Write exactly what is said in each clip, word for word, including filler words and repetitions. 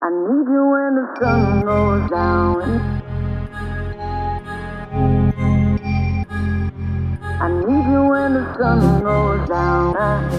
I need you when the sun goes down. I need you when the sun goes down.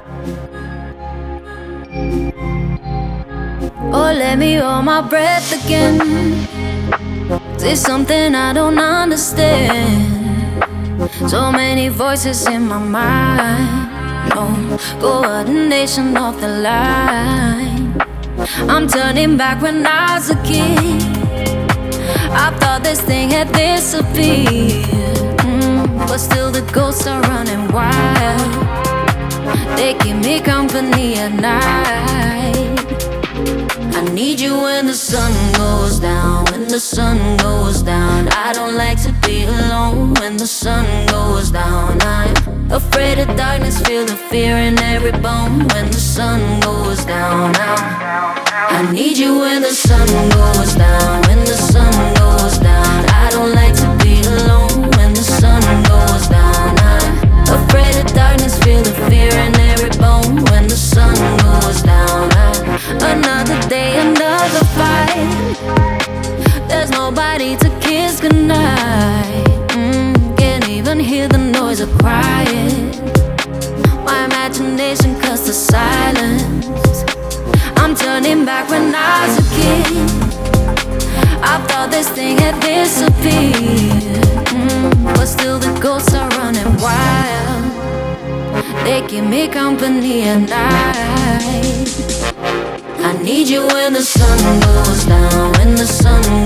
Oh, let me hold my breath again. There's something I don't understand. So many voices in my mind. No coordination of the line. I'm turning back when I was a kid. I thought this thing had disappeared, mm, but still the ghosts are running wild. They keep me company at night. I need you when the sun goes down. When the sun goes down, I don't like to be alone. When the sun goes down, I'm afraid of darkness, feel the fear in every bone. When the sun goes down, I, I need you when the sun goes down. When the sun goes down, I don't like to be alone. When the sun goes down, I'm afraid of darkness, feel the fear in every bone. When the sun goes down, I, another day, another fight. There's nobody to kiss goodnight. Mm, can't even hear the noise of crying. My imagination cuts the silence. I'm turning back when I was a kid. I thought this thing had disappeared, mm, but still the ghosts are running wild. They keep me company at night. I need you when the sun goes down. When the sun